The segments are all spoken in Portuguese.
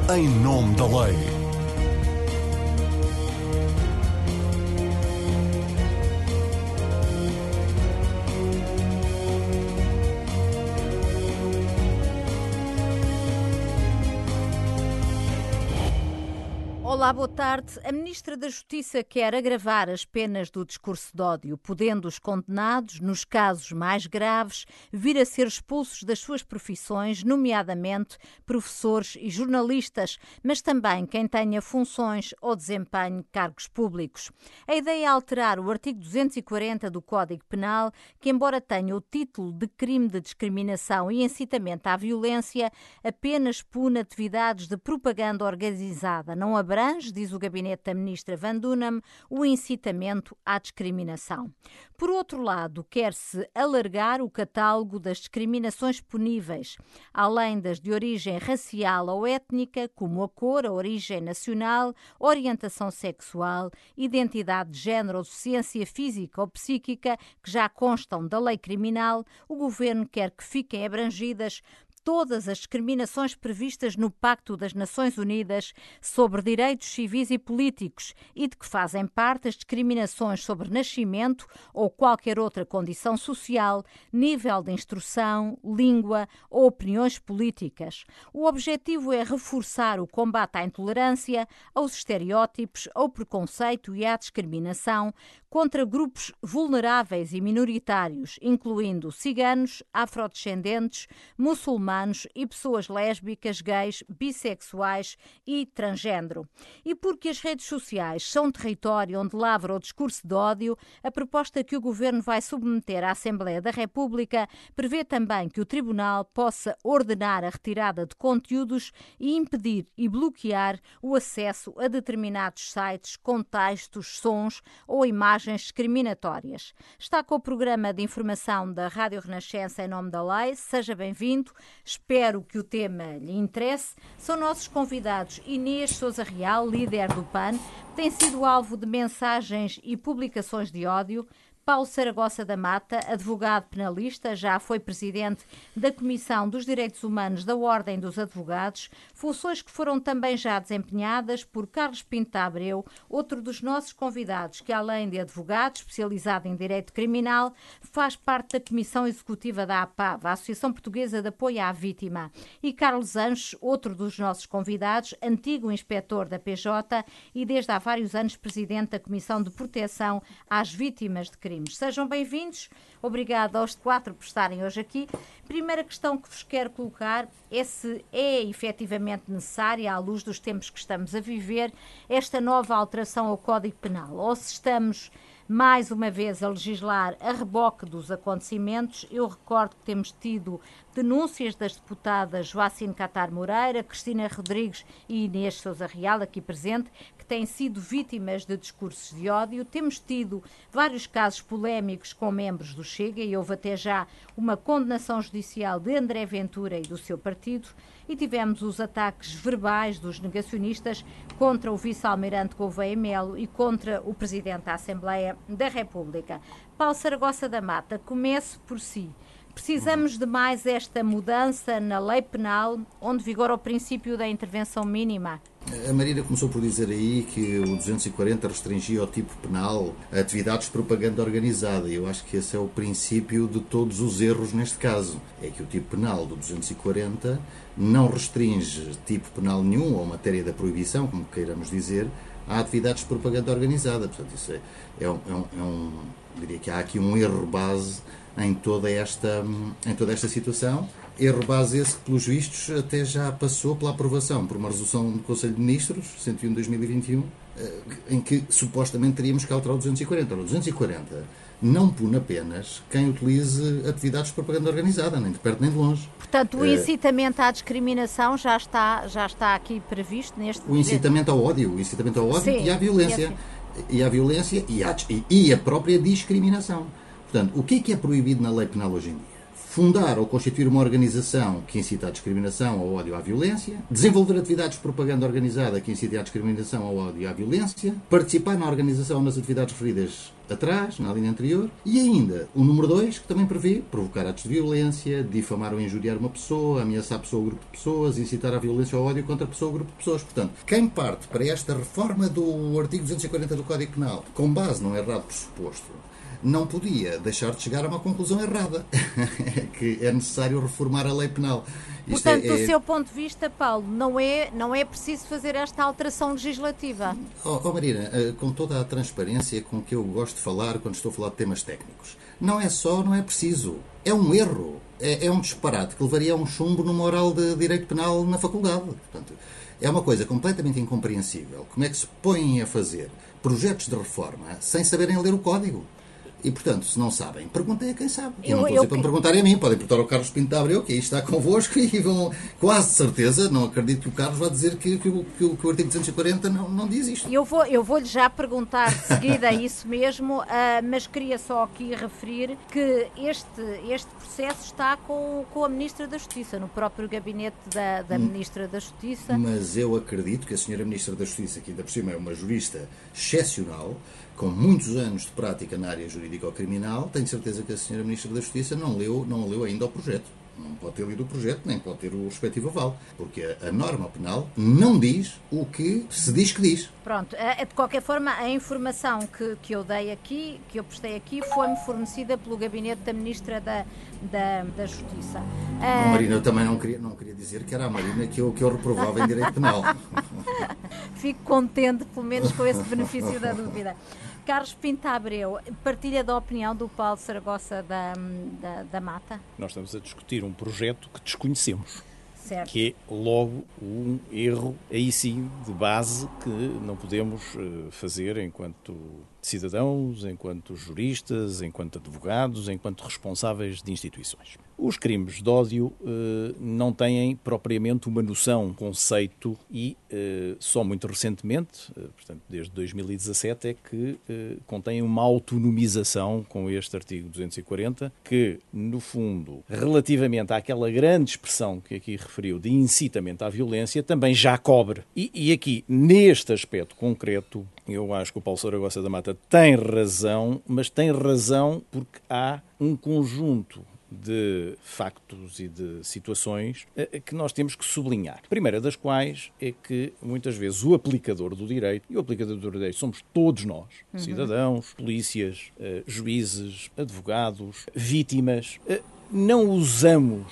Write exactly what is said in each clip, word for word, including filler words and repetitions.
em nome da lei. Olá, boa tarde. A Ministra da Justiça quer agravar as penas do discurso de ódio, podendo os condenados, nos casos mais graves, vir a ser expulsos das suas profissões, nomeadamente professores e jornalistas, mas também quem tenha funções ou desempenhe cargos públicos. A ideia é alterar o artigo duzentos e quarenta do Código Penal, que, embora tenha o título de crime de discriminação e incitamento à violência, apenas pune atividades de propaganda organizada, não abrange, diz o gabinete da ministra Van Dunham, o incitamento à discriminação. Por outro lado, quer-se alargar o catálogo das discriminações puníveis, além das de origem racial ou étnica, como a cor, a origem nacional, orientação sexual, identidade de género ou deficiência física ou psíquica, que já constam da lei criminal. O governo quer que fiquem abrangidas todas as discriminações previstas no Pacto das Nações Unidas sobre Direitos Civis e Políticos e de que fazem parte as discriminações sobre nascimento ou qualquer outra condição social, nível de instrução, língua ou opiniões políticas. O objetivo é reforçar o combate à intolerância, aos estereótipos, ao preconceito e à discriminação contra grupos vulneráveis e minoritários, incluindo ciganos, afrodescendentes, muçulmanos e pessoas lésbicas, gays, bissexuais e transgênero. E porque as redes sociais são um território onde lavra o discurso de ódio, a proposta que o Governo vai submeter à Assembleia da República prevê também que o Tribunal possa ordenar a retirada de conteúdos e impedir e bloquear o acesso a determinados sites com textos, sons ou imagens discriminatórias. Está com o programa de informação da Rádio Renascença em nome da lei. Seja bem-vindo. Espero que o tema lhe interesse. São nossos convidados Inês Sousa Real, líder do P A N, tem sido alvo de mensagens e publicações de ódio. Paulo Saragossa da Mata, advogado penalista, já foi presidente da Comissão dos Direitos Humanos da Ordem dos Advogados, funções que foram também já desempenhadas por Carlos Pinto da Abreu, outro dos nossos convidados, que além de advogado especializado em Direito Criminal, faz parte da Comissão Executiva da A P A V, a Associação Portuguesa de Apoio à Vítima, e Carlos Anjos, outro dos nossos convidados, antigo inspetor da P J e desde há vários anos presidente da Comissão de Proteção às Vítimas de Crime. Sejam bem-vindos. Obrigada aos quatro por estarem hoje aqui. Primeira questão que vos quero colocar é se é efetivamente necessária, à luz dos tempos que estamos a viver, esta nova alteração ao Código Penal, ou se estamos mais uma vez a legislar a reboque dos acontecimentos. Eu recordo que temos tido denúncias das deputadas Joacine Catar Moreira, Cristina Rodrigues e Inês Sousa Real, aqui presente, que têm sido vítimas de discursos de ódio. Temos tido vários casos polémicos com membros do Chega e houve até já uma condenação judicial de André Ventura e do seu partido. E tivemos os ataques verbais dos negacionistas contra o vice-almirante Gouveia Melo e contra o presidente da Assembleia da República. Paulo Saragossa da Mata, comece por si. Precisamos de mais esta mudança na lei penal, onde vigora o princípio da intervenção mínima? A Marina começou por dizer aí que o duzentos e quarenta restringia ao tipo penal a atividades de propaganda organizada. E eu acho que esse é o princípio de todos os erros neste caso. É que o tipo penal do duzentos e quarenta não restringe tipo penal nenhum, ou matéria da proibição, como queiramos dizer, a atividades de propaganda organizada. Portanto, isso é, é, um, é, um, é um... diria que há aqui um erro base em toda esta, em toda esta situação. Erro base esse que, pelos vistos, até já passou pela aprovação por uma resolução do Conselho de Ministros, cento e um de dois mil e vinte e um, em que supostamente teríamos que alterar o duzentos e quarenta. O duzentos e quarenta não pune apenas quem utilize atividades de propaganda organizada, nem de perto nem de longe. Portanto, o incitamento à discriminação já está, já está aqui previsto neste... O incitamento ao ódio, o incitamento ao ódio Sim, e à violência. E, e à violência e, à, e, e a própria discriminação. Portanto, o que é que é proibido na lei penal hoje em dia? fundar ou constituir uma organização que incita à discriminação, ao ódio, à violência, desenvolver atividades de propaganda organizada que incite à discriminação, ao ódio e à violência, participar na organização nas atividades referidas atrás, na linha anterior, e ainda o número dois, que também prevê provocar atos de violência, difamar ou injuriar uma pessoa, ameaçar a pessoa ou grupo de pessoas, incitar à violência ou ódio contra a pessoa ou grupo de pessoas. Portanto, quem parte para esta reforma do artigo duzentos e quarenta do Código Penal, com base num errado pressuposto, não podia deixar de chegar a uma conclusão errada, que é necessário reformar a lei penal. Isto Portanto, é, do é... seu ponto de vista, Paulo, não é, não é preciso fazer esta alteração legislativa? Oh, oh Marina, com toda a transparência com que eu gosto de falar quando estou a falar de temas técnicos, não é só, não é preciso, é um erro, é, é um disparate que levaria a um chumbo numa oral de Direito Penal na faculdade. Portanto, é uma coisa completamente incompreensível. Como é que se põem a fazer projetos de reforma sem saberem ler o código? E, portanto, se não sabem, perguntem a quem sabe. Eu, eu não estou a dizer para me perguntarem a mim, podem perguntar ao Carlos Pinto de Abreu, que aí está convosco, e vão, quase certeza, não acredito que o Carlos vá dizer que, que, que, que, que o artigo duzentos e quarenta não, não diz isto. Eu vou, eu vou-lhe já perguntar de seguida isso mesmo, uh, mas queria só aqui referir que este, este processo está com, com a Ministra da Justiça, no próprio gabinete da, da Ministra da Justiça. Mas eu acredito que a senhora Ministra da Justiça, que ainda por cima é uma jurista excepcional, com muitos anos de prática na área jurídico-criminal, tenho certeza que a senhora Ministra da Justiça não leu, não leu ainda o projeto. Não pode ter lido o projeto, nem pode ter o respectivo aval, porque a, a norma penal não diz o que se diz que diz. Pronto, de qualquer forma, a informação que, que eu dei aqui, que eu prestei aqui, foi-me fornecida pelo gabinete da Ministra da, da, da Justiça. A Marina, eu também não queria, não queria dizer que era a Marina que eu, que eu reprovava em Direito Penal. Fico contente, pelo menos, com esse benefício da dúvida. Carlos Pinto Abreu, partilha da opinião do Paulo Saragossa da, da, da Mata? Nós estamos a discutir um projeto que desconhecemos, certo. Que é logo um erro, aí sim, de base, que não podemos fazer enquanto cidadãos, enquanto juristas, enquanto advogados, enquanto responsáveis de instituições. Os crimes de ódio eh, não têm propriamente uma noção, um conceito e eh, só muito recentemente, eh, portanto desde dois mil e dezassete, é que eh, contêm uma autonomização com este artigo duzentos e quarenta, que no fundo, relativamente àquela grande expressão que aqui referiu de incitamento à violência, também já cobre. E, e aqui, neste aspecto concreto, eu acho que o Paulo Saragossa da Mata tem razão, mas tem razão porque há um conjunto de factos e de situações que nós temos que sublinhar. A primeira das quais é que, muitas vezes, o aplicador do direito, e o aplicador do direito somos todos nós, uhum. cidadãos, polícias, juízes, advogados, vítimas, não usamos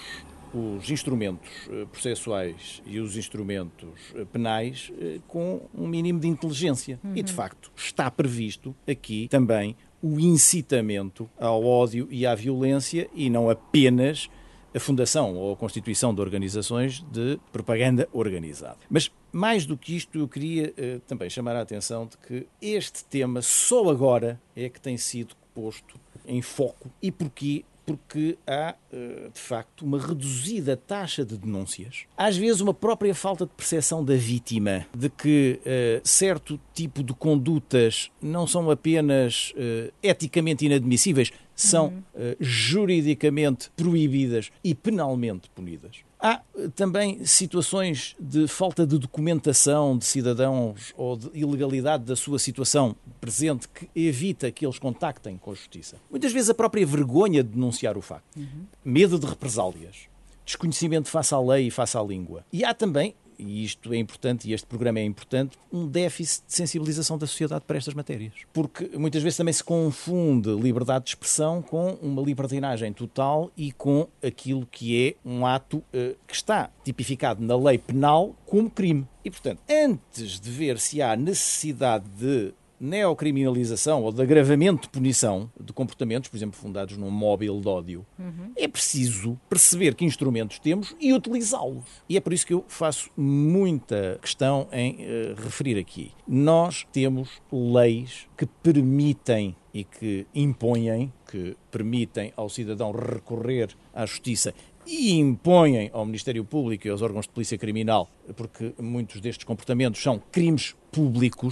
os instrumentos processuais e os instrumentos penais com um mínimo de inteligência. Uhum. E, de facto, está previsto aqui também o incitamento ao ódio e à violência e não apenas a fundação ou a constituição de organizações de propaganda organizada. Mas, mais do que isto, eu queria uh, também chamar a atenção de que este tema só agora é que tem sido posto em foco. E porquê? Porque há, de facto, uma reduzida taxa de denúncias. Às vezes, uma própria falta de percepção da vítima, de que uh, certo tipo de condutas não são apenas uh, eticamente inadmissíveis, são uhum. uh, juridicamente proibidas e penalmente punidas. Há também situações de falta de documentação de cidadãos ou de ilegalidade da sua situação presente que evita que eles contactem com a justiça. Muitas vezes a própria vergonha de denunciar o facto. Uhum. Medo de represálias. Desconhecimento face à lei e face à língua. E há também, e isto é importante, e este programa é importante, um déficit de sensibilização da sociedade para estas matérias. Porque muitas vezes também se confunde liberdade de expressão com uma libertinagem total e com aquilo que é um ato uh, que está tipificado na lei penal como crime. E, portanto, antes de ver se há necessidade de neocriminalização ou de agravamento de punição de comportamentos, por exemplo, fundados num móvel de ódio, uhum. é preciso perceber que instrumentos temos e utilizá-los. E é por isso que eu faço muita questão em uh, referir aqui. Nós temos leis que permitem e que impõem, que permitem ao cidadão recorrer à justiça e impõem ao Ministério Público e aos órgãos de polícia criminal, porque muitos destes comportamentos são crimes públicos.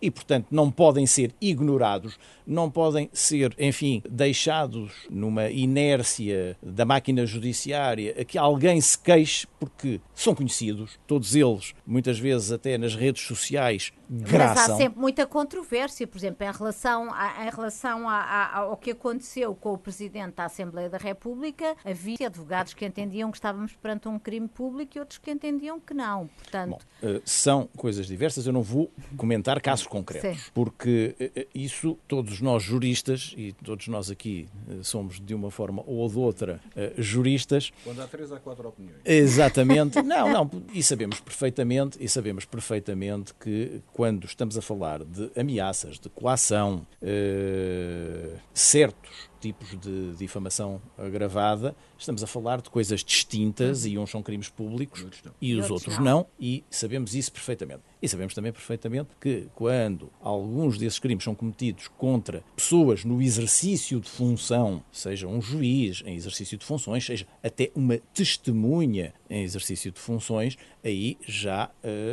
e, portanto, não podem ser ignorados, não podem ser, enfim, deixados numa inércia da máquina judiciária a que alguém se queixe, porque são conhecidos, todos eles, muitas vezes até nas redes sociais, graçam. Mas há sempre muita controvérsia, por exemplo, em relação, a, em relação a, a, ao que aconteceu com o Presidente da Assembleia da República, havia advogados que entendiam que estávamos perante um crime público e outros que entendiam que não. Portanto... Bom, são coisas diversas, eu não vou comentar casos concretos, Sim. porque isso todos nós juristas, e todos nós aqui somos de uma forma ou de outra juristas... Quando há três, há quatro opiniões. Exatamente. Não, não, e sabemos perfeitamente, e sabemos perfeitamente que quando estamos a falar de ameaças, de coação, eh, certos tipos de difamação agravada, estamos a falar de coisas distintas, uhum. e uns são crimes públicos e, e os outros não. não, e sabemos isso perfeitamente. E sabemos também perfeitamente que quando alguns desses crimes são cometidos contra pessoas no exercício de função, seja um juiz em exercício de funções, seja até uma testemunha em exercício de funções, aí já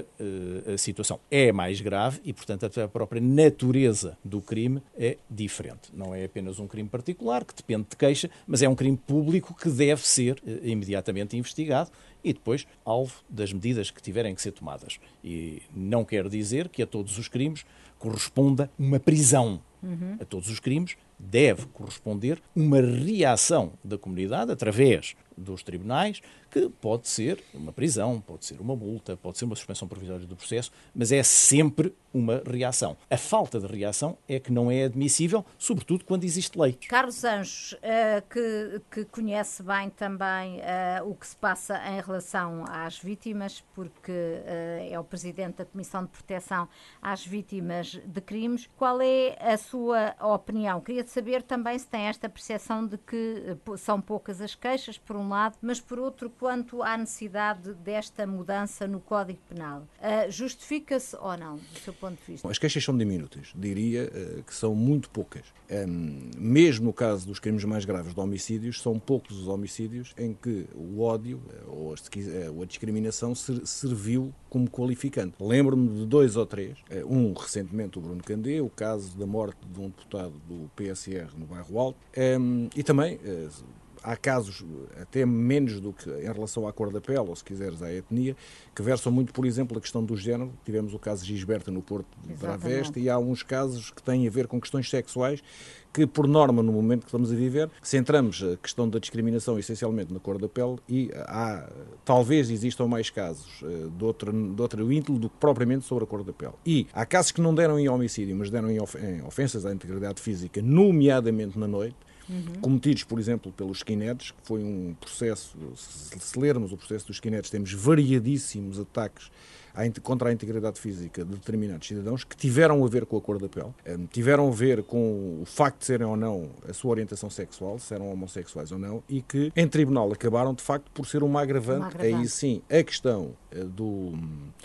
a, a, a situação é mais grave e, portanto, até a própria natureza do crime é diferente. Não é apenas um crime particular, que depende de queixa, mas é um crime público que deve ser eh, imediatamente investigado e depois alvo das medidas que tiverem que ser tomadas. E não quer dizer que a todos os crimes corresponda uma prisão. Uhum. A todos os crimes deve corresponder uma reação da comunidade através dos tribunais, que pode ser uma prisão, pode ser uma multa, pode ser uma suspensão provisória do processo, mas é sempre uma reação. A falta de reação é que não é admissível, sobretudo quando existe lei. Carlos Anjos, uh, que, que conhece bem também uh, o que se passa em relação às vítimas, porque uh, é o Presidente da Comissão de Proteção às Vítimas de Crimes, qual é a sua opinião? Queria saber também se tem esta percepção de que uh, são poucas as queixas, por um lado, mas por outro, quanto à necessidade desta mudança no Código Penal. Uh, justifica-se ou não, do seu ponto de vista? As queixas são diminutas. Diria uh, que são muito poucas. Um, mesmo no caso dos crimes mais graves de homicídios, são poucos os homicídios em que o ódio uh, ou, se quiser, uh, a discriminação ser, serviu como qualificante. Lembro-me de dois ou três. Uh, um, recentemente, o Bruno Candé, o caso da morte de um deputado do P S R no Bairro Alto. Um, e também... Uh, Há casos, até menos do que em relação à cor da pele, ou se quiseres, à etnia, que versam muito, por exemplo, a questão do género. Tivemos o caso de Gisberta no Porto de Traveste, e há uns casos que têm a ver com questões sexuais que, por norma, no momento que estamos a viver, centramos a questão da discriminação essencialmente na cor da pele e há, talvez existam mais casos de outra, de outra índole do que propriamente sobre a cor da pele. E há casos que não deram em homicídio, mas deram em ofensas à integridade física, nomeadamente na noite, Uhum. cometidos, por exemplo, pelos skinheads, que foi um processo, se lermos o processo dos skinheads, temos variadíssimos ataques contra a integridade física de determinados cidadãos que tiveram a ver com a cor da pele, tiveram a ver com o facto de serem ou não a sua orientação sexual, se eram homossexuais ou não, e que em tribunal acabaram, de facto, por ser uma agravante. Uma agravante. Aí sim, a questão do...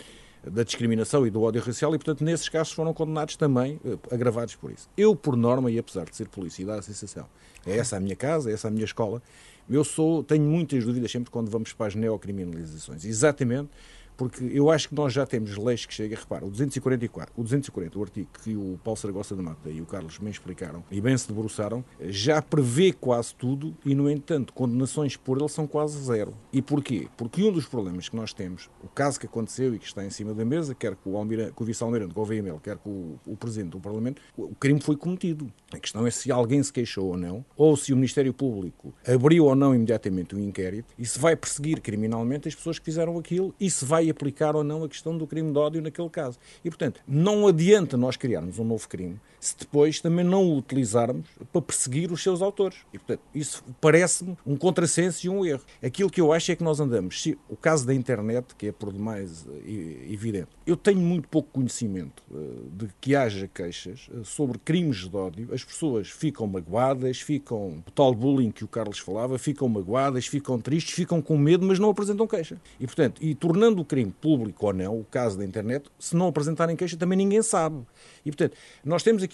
da discriminação e do ódio racial e, portanto, nesses casos foram condenados também, uh, agravados por isso. Eu, por norma, e apesar de ser polícia e dar a sensação, é essa a minha casa, é essa a minha escola, eu sou, tenho muitas dúvidas sempre quando vamos para as neocriminalizações. Exatamente porque eu acho que nós já temos leis que chegam, repara, o duzentos e quarenta e quatro, o duzentos e quarenta, o artigo que o Paulo Saragossa de Mata e o Carlos me explicaram e bem se debruçaram, já prevê quase tudo e, no entanto, condenações por ele são quase zero. E porquê? Porque um dos problemas que nós temos, o caso que aconteceu e que está em cima da mesa, quer com o, Almirante, com o vice-almirante Gouveia Melo, quer com o, o Presidente do Parlamento, o crime foi cometido. A questão é se alguém se queixou ou não, ou se o Ministério Público abriu ou não imediatamente um inquérito e se vai perseguir criminalmente as pessoas que fizeram aquilo e se vai aplicar ou não a questão do crime de ódio naquele caso. E, portanto, não adianta nós criarmos um novo crime se depois também não o utilizarmos para perseguir os seus autores. E, portanto, isso parece-me um contrassenso e um erro. Aquilo que eu acho é que nós andamos, se, o caso da internet, que é por demais evidente, eu tenho muito pouco conhecimento uh, de que haja queixas uh, sobre crimes de ódio. As pessoas ficam magoadas, ficam, o tal bullying que o Carlos falava, ficam magoadas, ficam tristes, ficam com medo, mas não apresentam queixa. E, portanto, e tornando o crime público ou não, o caso da internet, se não apresentarem queixa, também ninguém sabe. E, portanto, nós temos aqui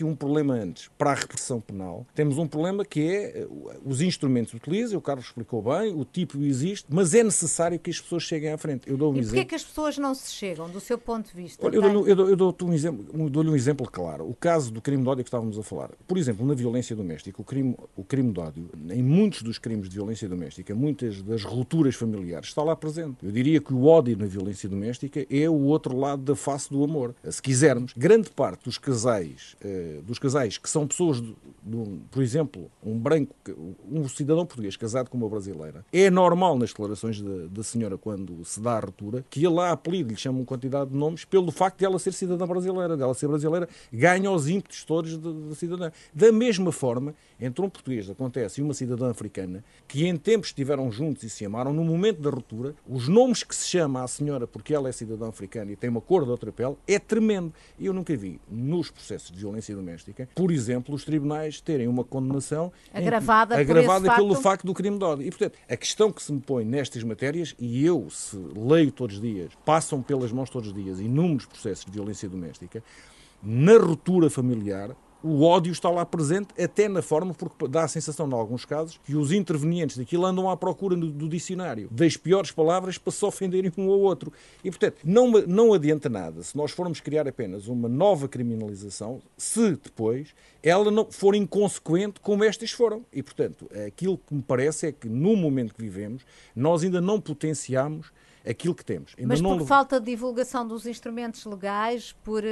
aqui um problema antes. Para a repressão penal, temos um problema que é os instrumentos que utiliza, o Carlos explicou bem, o tipo existe, mas é necessário que as pessoas cheguem à frente. Eu dou um e exemplo. porquê é que as pessoas não se chegam, do seu ponto de vista? Olha, eu dou-lhe eu dou, eu dou um exemplo, dou-lhe um exemplo claro. O caso do crime de ódio que estávamos a falar. Por exemplo, na violência doméstica, o crime, o crime de ódio, em muitos dos crimes de violência doméstica, muitas das rupturas familiares, está lá presente. Eu diria que o ódio na violência doméstica é o outro lado da face do amor. Se quisermos, grande parte dos casais, eh, dos casais que são pessoas, de, de, por exemplo, um branco, um cidadão português casado com uma brasileira, é normal nas declarações da, da senhora, quando se dá a ruptura, que ele a apelide, lhe chama uma quantidade de nomes, pelo facto de ela ser cidadã brasileira, de ela ser brasileira, ganha os ímpetos todos da cidadã. Da mesma forma, entre um português, acontece, e uma cidadã africana, que em tempos estiveram juntos e se amaram, no momento da ruptura, os nomes que se chama à senhora, porque ela é cidadã africana e tem uma cor de outra pele, é tremendo. E eu nunca vi, nos processos de violência doméstica, por exemplo, os tribunais terem uma condenação agravada, em, agravada por pelo facto. facto do crime de ódio. E, portanto, a questão que se me põe nestas matérias, e eu, se leio todos os dias, passam pelas mãos todos os dias inúmeros processos de violência doméstica, na ruptura familiar, o ódio está lá presente até na forma, porque dá a sensação, em alguns casos, que os intervenientes daquilo andam à procura do, do dicionário das piores palavras para se ofenderem um ao outro. E, portanto, não, não adianta nada se nós formos criar apenas uma nova criminalização, se depois ela não for inconsequente como estas foram. E, portanto, aquilo que me parece é que, no momento que vivemos, nós ainda não potenciamos aquilo que temos. Ainda Mas por não... falta de divulgação dos instrumentos legais, por, uh,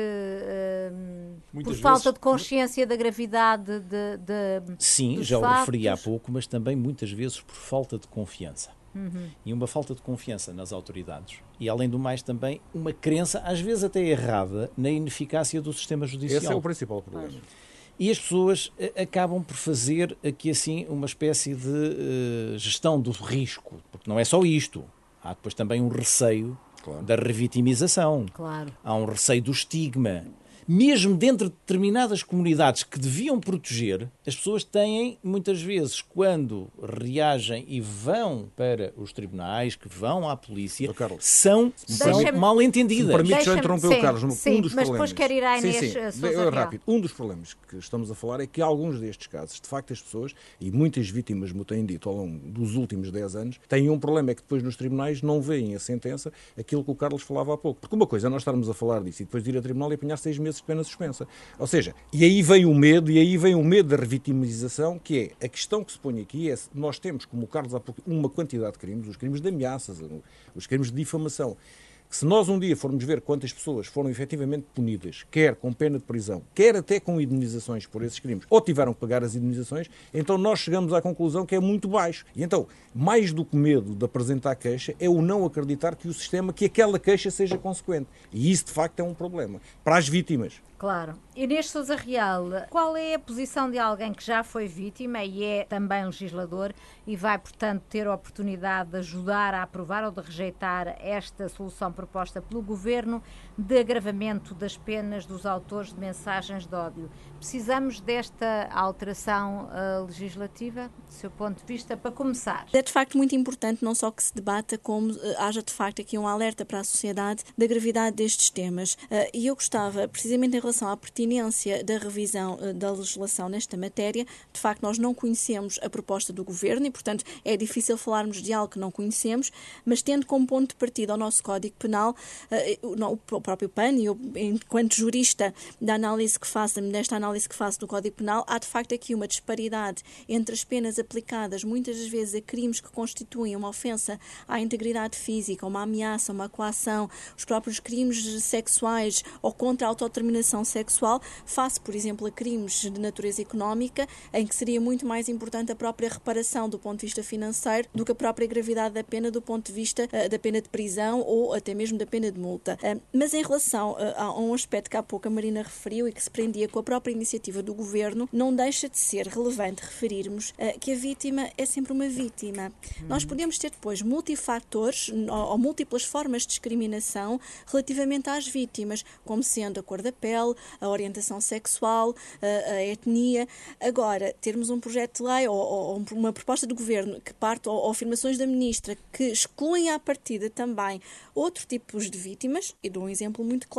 uh, por vezes... falta de consciência da gravidade de, de Sim, dos já o factos. referi há pouco, mas também muitas vezes por falta de confiança. Uhum. E uma falta de confiança nas autoridades. E, além do mais, também uma crença, às vezes até errada, na ineficácia do sistema judicial. Esse é o principal problema. E as pessoas acabam por fazer aqui, assim, uma espécie de uh, gestão do risco. Porque não é só isto. Há depois também um receio, claro, da revitimização. Claro. Há um receio do estigma. Mesmo dentro de determinadas comunidades que deviam proteger, as pessoas têm, muitas vezes, quando reagem e vão para os tribunais, que vão à polícia, Carlos, são, são mal entendidas. Se me permite só interromper o Carlos, um sim, dos mas problemas... depois quer ir à Inês sim, sim. Sousa rápido. Um dos problemas que estamos a falar é que alguns destes casos, de facto, as pessoas, e muitas vítimas me têm dito ao longo dos últimos dez anos, têm um problema, é que depois nos tribunais não veem a sentença aquilo que o Carlos falava há pouco. Porque uma coisa é nós estarmos a falar disso e depois de ir a tribunal e apanhar seis meses de pena suspensa. Ou seja, e aí vem o medo, e aí vem o medo da revitimização, que é a questão que se põe aqui, é nós temos, como o Carlos há pouco, uma quantidade de crimes, os crimes de ameaças, os crimes de difamação, que se nós um dia formos ver quantas pessoas foram efetivamente punidas, quer com pena de prisão, quer até com indemnizações por esses crimes, ou tiveram que pagar as indemnizações, então nós chegamos à conclusão que é muito baixo. E então, mais do que medo de apresentar queixa, é o não acreditar que o sistema, que aquela queixa seja consequente. E isso, de facto, é um problema. Para as vítimas. Claro. Inês Sousa Real, qual é a posição de alguém que já foi vítima e é também legislador e vai, portanto, ter a oportunidade de ajudar a aprovar ou de rejeitar esta solução proposta pelo Governo de agravamento das penas dos autores de mensagens de ódio? Precisamos desta alteração uh, legislativa, do seu ponto de vista, para começar? É de facto muito importante não só que se debata, como uh, haja de facto aqui um alerta para a sociedade da gravidade destes temas. Uh, e eu gostava, precisamente em relação à pertinência da revisão uh, da legislação nesta matéria, de facto nós não conhecemos a proposta do Governo e, portanto, é difícil falarmos de algo que não conhecemos, mas tendo como ponto de partida o nosso Código Penal, uh, o próprio P A N, e eu, enquanto jurista da análise que faço, desta análise que faço do Código Penal, há de facto aqui uma disparidade entre as penas aplicadas muitas das vezes a crimes que constituem uma ofensa à integridade física, uma ameaça, uma coação, os próprios crimes sexuais ou contra a autodeterminação sexual, face, por exemplo, a crimes de natureza económica, em que seria muito mais importante a própria reparação do ponto de vista financeiro do que a própria gravidade da pena do ponto de vista uh, da pena de prisão ou até mesmo da pena de multa. Uh, mas em relação uh, a um aspecto que há pouco a Marina referiu e que se prendia com a própria iniciativa do Governo, não deixa de ser relevante referirmos uh, que a vítima é sempre uma vítima. Hum. Nós podemos ter depois multifatores ou, ou múltiplas formas de discriminação relativamente às vítimas, como sendo a cor da pele, a orientação sexual, a, a etnia. Agora, termos um projeto de lei ou, ou uma proposta do Governo que parte, ou, ou afirmações da Ministra que excluem à partida também outros tipos de vítimas, e dou um exemplo muito claro.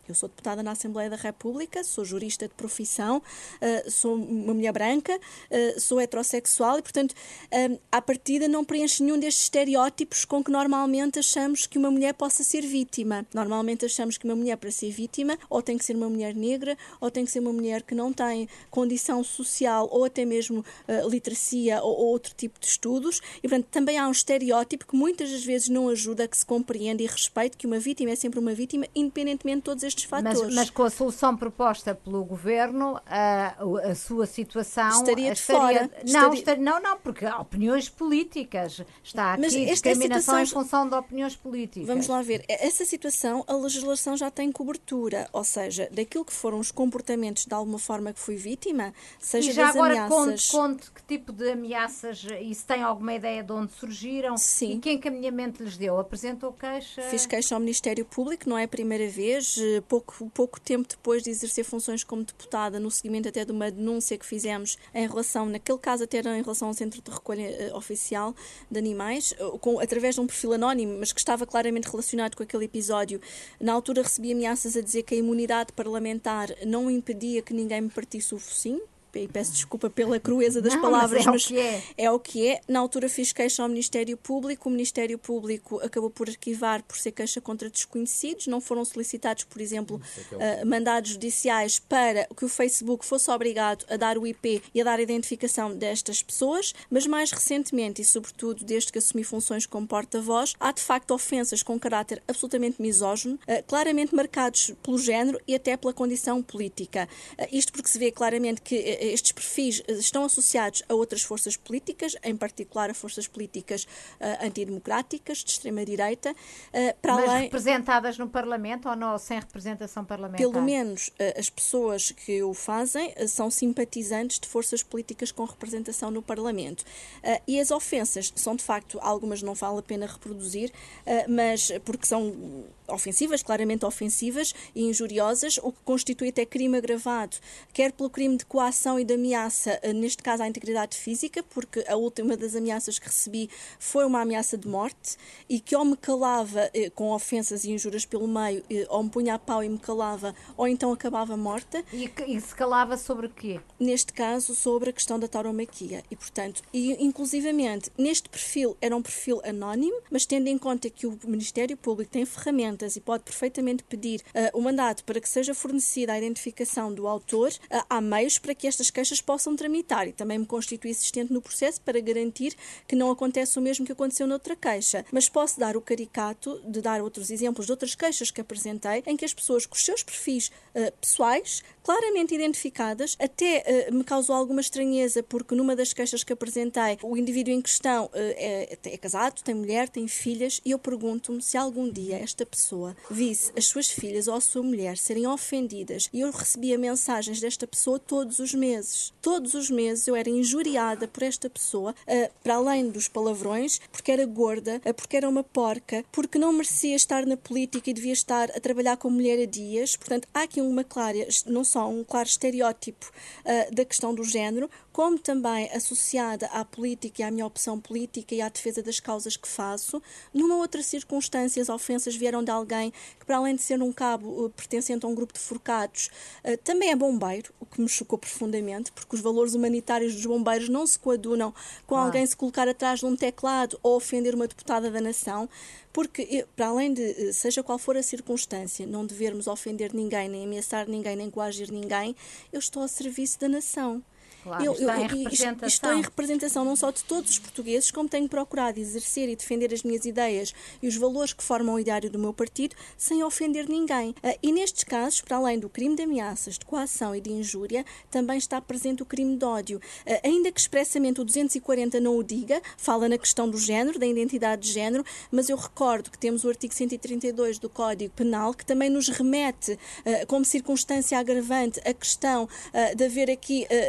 Eu sou deputada na Assembleia da República, sou jurista de profissão, uh, sou uma mulher branca, uh, sou heterossexual e, portanto, uh, à partida não preencho nenhum destes estereótipos com que normalmente achamos que uma mulher possa ser vítima. Normalmente achamos que uma mulher, para ser vítima, ou tem que ser uma mulher negra, ou tem que ser uma mulher que não tem condição social ou até mesmo uh, literacia ou, ou outro tipo de estudos. E, portanto, também há um estereótipo que muitas das vezes não ajuda a que se compreenda e respeite que uma vítima é sempre uma vítima, independentemente de todos estes fatores. Mas, mas com a solução proposta pelo Governo, a, a sua situação estaria de estaria, fora. Não, estaria... estaria, não, não, porque há opiniões políticas. Está aqui mas discriminação situação... em função de opiniões políticas. Vamos lá ver. Essa situação, a legislação já tem cobertura, ou seja, daquilo que foram os comportamentos de alguma forma que fui vítima, seja e já das agora ameaças... conte, conte que tipo de ameaças, e se tem alguma ideia de onde surgiram. Sim. E que encaminhamento lhes deu? Apresentou queixa? Fiz queixa ao Ministério Público, não é a primeira vez, pouco, pouco tempo depois de exercer funções como deputada, no seguimento até de uma denúncia que fizemos em relação, naquele caso até era em relação ao Centro de Recolha uh, Oficial de Animais, uh, com, através de um perfil anónimo, mas que estava claramente relacionado com aquele episódio. Na altura recebi ameaças a dizer que a imunidade parlamentar não impedia que ninguém me partisse o focinho. E peço desculpa pela crueza das não, palavras, mas, é, mas o é. é o que é. Na altura fiz queixa ao Ministério Público, o Ministério Público acabou por arquivar por ser queixa contra desconhecidos, não foram solicitados, por exemplo, uh, mandados judiciais para que o Facebook fosse obrigado a dar o I P e a dar a identificação destas pessoas, mas mais recentemente, e sobretudo desde que assumi funções como porta-voz, há de facto ofensas com caráter absolutamente misógino, uh, claramente marcados pelo género e até pela condição política. Uh, isto porque se vê claramente que uh, estes perfis estão associados a outras forças políticas, em particular a forças políticas uh, antidemocráticas, de extrema-direita. Uh, para Mas além... representadas no Parlamento ou não, sem representação parlamentar? Pelo menos uh, as pessoas que o fazem uh, são simpatizantes de forças políticas com representação no Parlamento. Uh, e as ofensas são, de facto, algumas não vale a pena reproduzir, uh, mas porque são ofensivas, claramente ofensivas e injuriosas, o que constitui até crime agravado, quer pelo crime de coação e de ameaça, neste caso à integridade física, porque a última das ameaças que recebi foi uma ameaça de morte e que ou me calava eh, com ofensas e injúrias pelo meio, eh, ou me punha a pau e me calava, ou então acabava morta. E, e se calava sobre o quê? Neste caso, sobre a questão da tauromaquia. E, portanto, e, inclusivamente, neste perfil era um perfil anónimo, mas tendo em conta que o Ministério Público tem ferramentas e pode perfeitamente pedir uh, o mandato para que seja fornecida a identificação do autor, uh, há meios para que estas queixas possam tramitar, e também me constitui assistente no processo para garantir que não acontece o mesmo que aconteceu noutra queixa. Mas posso dar o caricato de dar outros exemplos de outras queixas que apresentei, em que as pessoas com os seus perfis uh, pessoais, claramente identificadas, até uh, me causou alguma estranheza, porque numa das queixas que apresentei, o indivíduo em questão uh, é, é casado, tem mulher, tem filhas, e eu pergunto-me se algum dia esta pessoa visse as suas filhas ou a sua mulher serem ofendidas, e eu recebia mensagens desta pessoa todos os meses. Todos os meses eu era injuriada por esta pessoa, uh, para além dos palavrões, porque era gorda, uh, porque era uma porca, porque não merecia estar na política e devia estar a trabalhar como mulher a dias. Portanto, há aqui uma clara, não só um claro estereótipo uh, da questão do género, como também associada à política e à minha opção política e à defesa das causas que faço. Numa outra circunstância, as ofensas vieram de alguém que, para além de ser um cabo uh, pertencente a um grupo de forcados, uh, também é bombeiro, o que me chocou profundamente, porque os valores humanitários dos bombeiros não se coadunam com ah. alguém se colocar atrás de um teclado ou ofender uma deputada da nação, porque, para além de, seja qual for a circunstância, não devermos ofender ninguém, nem ameaçar ninguém, nem coagir ninguém, eu estou ao serviço da nação. Claro, eu, está eu, em representação. Estou em representação não só de todos os portugueses, como tenho procurado exercer e defender as minhas ideias e os valores que formam o ideário do meu partido, sem ofender ninguém. E nestes casos, para além do crime de ameaças, de coação e de injúria, também está presente o crime de ódio. Ainda que expressamente o duzentos e quarenta não o diga, fala na questão do género, da identidade de género, mas eu recordo que temos o artigo cento e trinta e dois do Código Penal, que também nos remete, como circunstância agravante, a questão de haver aqui um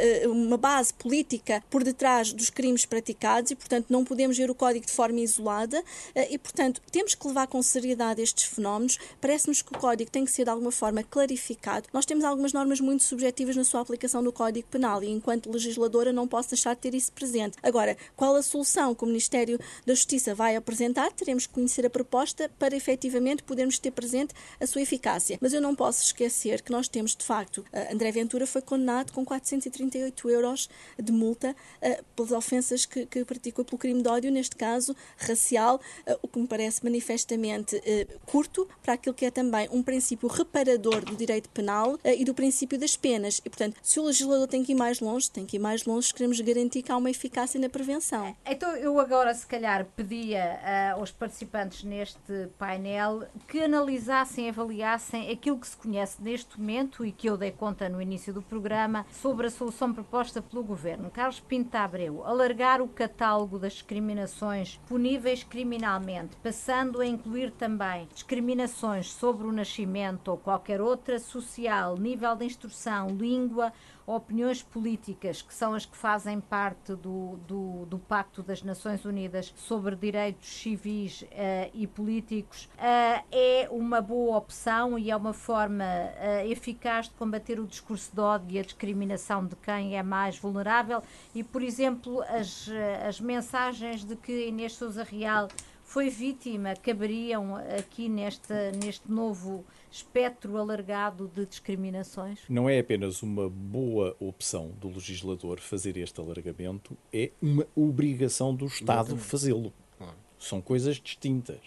uma base política por detrás dos crimes praticados e, portanto, não podemos ver o Código de forma isolada e, portanto, temos que levar com seriedade estes fenómenos. Parece-nos que o Código tem que ser, de alguma forma, clarificado. Nós temos algumas normas muito subjetivas na sua aplicação no Código Penal e, enquanto legisladora, não posso deixar de ter isso presente. Agora, qual a solução que o Ministério da Justiça vai apresentar? Teremos que conhecer a proposta para, efetivamente, podermos ter presente a sua eficácia. Mas eu não posso esquecer que nós temos, de facto, André Ventura foi condenado com quatrocentos e trinta e oito euros de multa uh, pelas ofensas que, que praticou pelo crime de ódio, neste caso racial, uh, o que me parece manifestamente uh, curto para aquilo que é também um princípio reparador do direito penal uh, e do princípio das penas. E, portanto, se o legislador tem que ir mais longe, tem que ir mais longe se queremos garantir que há uma eficácia na prevenção. Então, eu agora, se calhar, pedia uh, aos participantes neste painel que analisassem, avaliassem aquilo que se conhece neste momento e que eu dei conta no início do programa sobre a solução proposta pelo Governo. Carlos Pinto Abreu, alargar o catálogo das discriminações puníveis criminalmente, passando a incluir também discriminações sobre o nascimento ou qualquer outra, social, nível de instrução, língua, opiniões políticas, que são as que fazem parte do, do, do Pacto das Nações Unidas sobre Direitos Civis uh, e Políticos, uh, é uma boa opção e é uma forma uh, eficaz de combater o discurso de ódio e a discriminação de quem é mais vulnerável. E, por exemplo, as, as mensagens de que Inês Sousa Real foi vítima caberiam aqui neste, neste novo espectro alargado de discriminações? Não é apenas uma boa opção do legislador fazer este alargamento, é uma obrigação do Estado fazê-lo. São coisas distintas.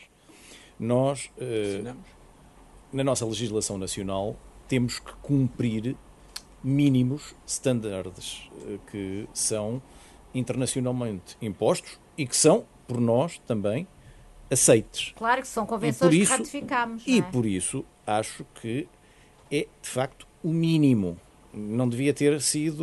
Nós, eh, na nossa legislação nacional, temos que cumprir mínimos standards eh, que são internacionalmente impostos e que são, por nós, também aceites. Claro que são convenções isso, que ratificamos. E não é? por isso acho que é, de facto, o mínimo. Não devia ter sido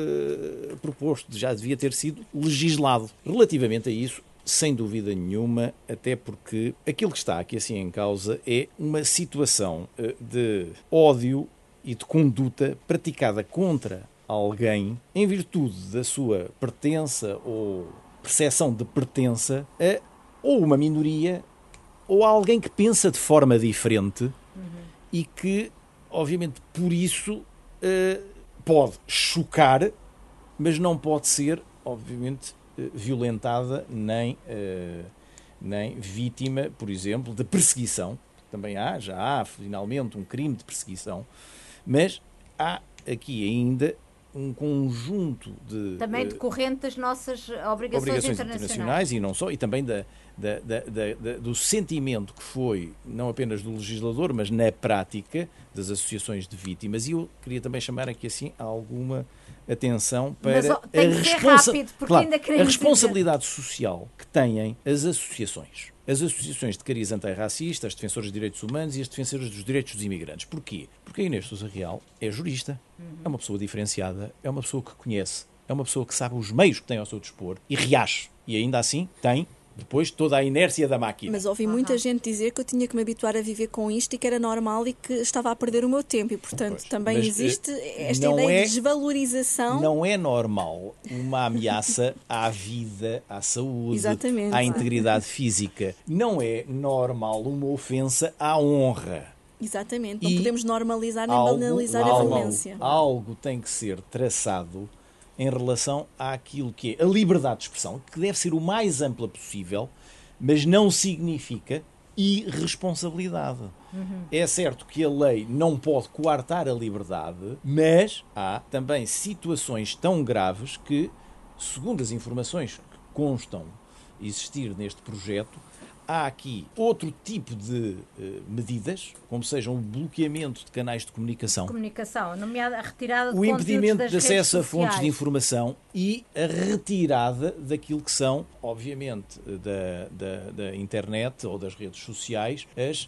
uh, proposto, já devia ter sido legislado. Relativamente a isso, sem dúvida nenhuma, até porque aquilo que está aqui assim em causa é uma situação uh, de ódio e de conduta praticada contra alguém em virtude da sua pertença ou percepção de pertença a ou uma minoria, ou alguém que pensa de forma diferente uhum. e que, obviamente, por isso uh, pode chocar, mas não pode ser, obviamente, uh, violentada nem, uh, nem vítima, por exemplo, de perseguição. Também há, já há, finalmente, um crime de perseguição, mas há aqui ainda um conjunto de... Também decorrente das nossas obrigações, obrigações internacionais. internacionais e não só, e também da, da, da, da, da, do sentimento que foi, não apenas do legislador, mas na prática das associações de vítimas. E eu queria também chamar aqui assim alguma atenção para mas, oh, tem a, que ser responsa... rápido, porque claro, ainda a responsabilidade dizer. social que têm as associações. As associações de cariz antirracista, as defensoras de direitos humanos e as defensoras dos direitos dos imigrantes. Porquê? Porque a Inês Sousa Real é jurista, uhum. é uma pessoa diferenciada, é uma pessoa que conhece, é uma pessoa que sabe os meios que tem ao seu dispor e reage. E ainda assim tem depois toda a inércia da máquina. Mas ouvi muita uhum. gente dizer que eu tinha que me habituar a viver com isto e que era normal e que estava a perder o meu tempo. E, portanto, pois, também existe esta ideia é, de desvalorização. Não é normal uma ameaça à vida, à saúde, Exatamente. à integridade física. Não é normal uma ofensa à honra. Exatamente. Não e podemos normalizar nem algo, banalizar algo, a violência. Algo tem que ser traçado em relação àquilo que é a liberdade de expressão, que deve ser o mais ampla possível, mas não significa irresponsabilidade. Uhum. É certo que a lei não pode coartar a liberdade, mas há também situações tão graves que, segundo as informações que constam existir neste projeto, há aqui outro tipo de uh, medidas, como sejam o bloqueamento de canais de comunicação, comunicação, nomeada a retirada de o impedimento das de acesso a fontes sociais. de informação e a retirada daquilo que são, obviamente, da, da, da internet ou das redes sociais, as,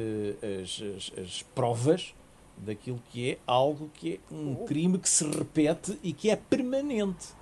uh, as, as, as provas daquilo que é algo que é um crime que se repete e que é permanente.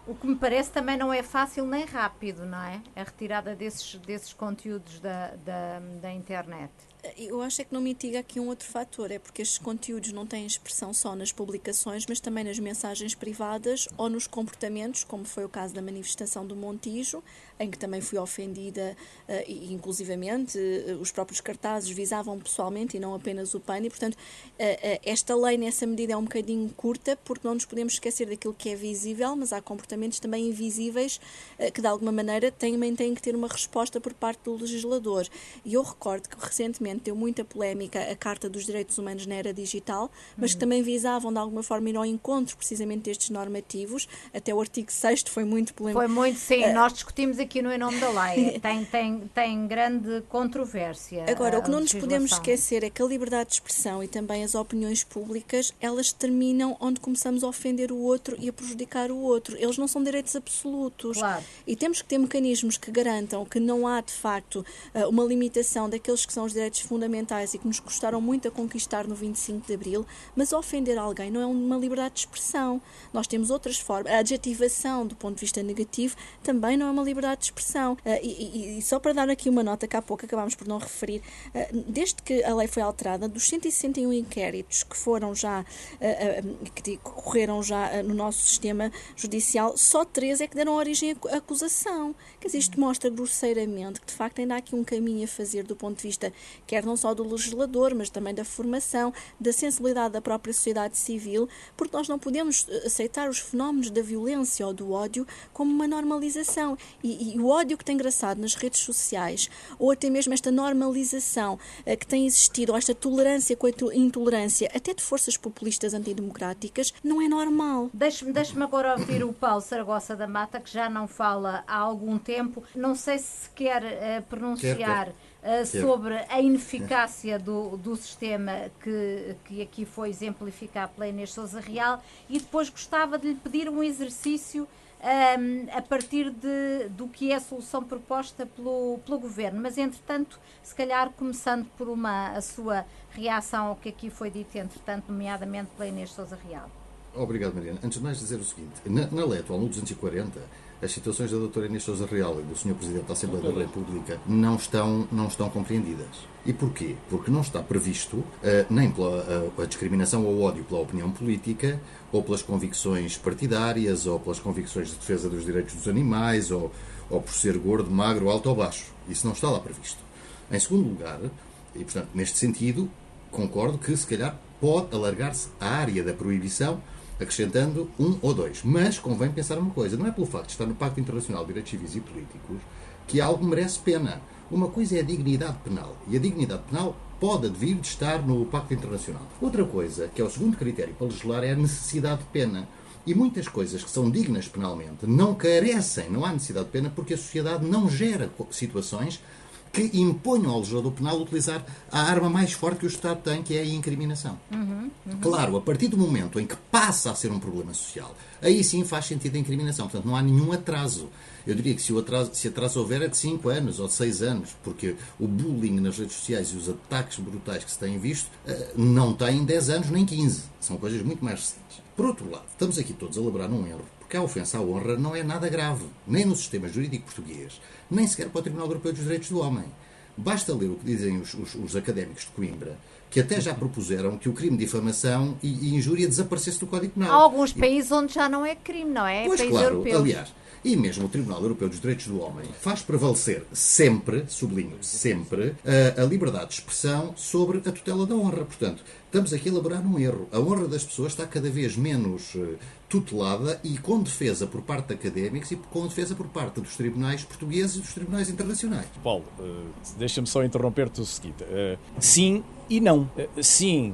O que me parece também não é fácil nem rápido, não é? A retirada desses, desses conteúdos da, da, da internet. Eu acho é que não mitiga aqui um outro fator, é porque estes conteúdos não têm expressão só nas publicações, mas também nas mensagens privadas ou nos comportamentos, como foi o caso da manifestação do Montijo, em que também fui ofendida, uh, e inclusivamente uh, os próprios cartazes visavam pessoalmente e não apenas o P A N, e portanto uh, uh, esta lei nessa medida é um bocadinho curta, porque não nos podemos esquecer daquilo que é visível, mas há comportamentos também invisíveis uh, que de alguma maneira também têm que ter uma resposta por parte do legislador. E eu recordo que recentemente deu muita polémica a Carta dos Direitos Humanos na Era Digital, mas que também visavam de alguma forma ir ao encontro precisamente destes normativos. Até o artigo sexto foi muito polémico. Foi muito, sim. Uh, Nós discutimos aqui no Em Nome da Lei. Tem, tem, tem grande controvérsia. Agora, o que não nos podemos esquecer é que a liberdade de expressão e também as opiniões públicas, elas terminam onde começamos a ofender o outro e a prejudicar o outro. Eles não são direitos absolutos. Claro. E temos que ter mecanismos que garantam que não há, de facto, uma limitação daqueles que são os direitos fundamentais e que nos custaram muito a conquistar no vinte e cinco de Abril, mas ofender alguém não é uma liberdade de expressão. Nós temos outras formas. A adjetivação, do ponto de vista negativo, também não é uma liberdade de expressão. Uh, e, e, e só para dar aqui uma nota que há pouco acabámos por não referir, uh, desde que a lei foi alterada, dos cento e sessenta e um inquéritos que foram já, uh, uh, que correram já uh, no nosso sistema judicial, só três é que deram origem à acusação. Quer dizer, isto mostra grosseiramente que, de facto, ainda há aqui um caminho a fazer do ponto de vista quer não só do legislador, mas também da formação, da sensibilidade da própria sociedade civil, porque nós não podemos aceitar os fenómenos da violência ou do ódio como uma normalização. E, e o ódio que tem graçado nas redes sociais, ou até mesmo esta normalização uh, que tem existido, ou esta tolerância com a intolerância, até de forças populistas antidemocráticas, não é normal. Deixe-me deixe-me agora ouvir o Paulo Saragossa da Mata, que já não fala há algum tempo. Não sei se quer uh, pronunciar... Quer, quer. Uh, sobre a ineficácia do, do sistema que, que aqui foi exemplificado pela Inês Sousa Real, e depois gostava de lhe pedir um exercício um, a partir de, do que é a solução proposta pelo, pelo Governo. Mas, entretanto, se calhar começando por uma, a sua reação ao que aqui foi dito, entretanto, nomeadamente pela Inês Sousa Real. Obrigado, Mariana. Antes de mais dizer o seguinte, na, na lei atual, no duzentos e quarenta, as situações da doutora Inês Sousa Real e do senhor Presidente da Assembleia da República não estão, não estão compreendidas. E porquê? Porque não está previsto uh, nem pela uh, a discriminação ou ódio pela opinião política, ou pelas convicções partidárias, ou pelas convicções de defesa dos direitos dos animais, ou, ou por ser gordo, magro, alto ou baixo. Isso não está lá previsto. Em segundo lugar, e portanto, neste sentido, concordo que se calhar pode alargar-se a área da proibição, acrescentando um ou dois. Mas convém pensar uma coisa, não é pelo facto de estar no Pacto Internacional de Direitos Civis e Políticos que algo merece pena. Uma coisa é a dignidade penal, e a dignidade penal pode advir de estar no Pacto Internacional. Outra coisa, que é o segundo critério para legislar, é a necessidade de pena. E muitas coisas que são dignas penalmente não carecem, não há necessidade de pena, porque a sociedade não gera situações que imponham ao legislador penal utilizar a arma mais forte que o Estado tem, que é a incriminação. Uhum, uhum. Claro, a partir do momento em que passa a ser um problema social, aí sim faz sentido a incriminação. Portanto, não há nenhum atraso. Eu diria que se, o atraso, se atraso houver é de cinco anos ou de seis anos, porque o bullying nas redes sociais e os ataques brutais que se têm visto não têm dez anos nem quinze. São coisas muito mais recentes. Por outro lado, estamos aqui todos a elaborar um erro, porque a ofensa à honra não é nada grave, nem no sistema jurídico português, nem sequer para o Tribunal Europeu dos Direitos do Homem. Basta ler o que dizem os, os, os académicos de Coimbra, que até já propuseram que o crime de difamação e, e injúria desaparecesse do Código Penal. Há alguns países onde já não é crime, não é? Pois países claro, europeus. Aliás, e mesmo o Tribunal Europeu dos Direitos do Homem faz prevalecer sempre, sublinho, sempre, a, a liberdade de expressão sobre a tutela da honra. Portanto, estamos aqui a elaborar um erro. A honra das pessoas está cada vez menos uh, tutelada e com defesa por parte de académicos e com defesa por parte dos tribunais portugueses e dos tribunais internacionais. Paulo, uh, deixa-me só interromper-te o seguinte. Uh, sim e não. Uh, sim...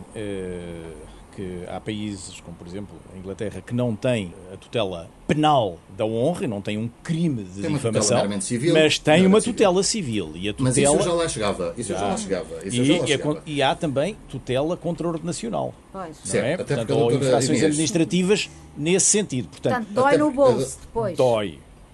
Uh... que há países, como por exemplo a Inglaterra, que não têm a tutela penal da honra, não tem um crime de tem difamação, civil, mas tem uma civil. tutela civil. E a tutela... Mas isso já lá chegava. Isso já, já lá chegava. Isso e, já lá chegava. E há também tutela contra a ordem nacional. Pois. Não certo, é? até Portanto, ou infrações Inês. administrativas nesse sentido. Portanto, Portanto dói até no bolso depois. Dói.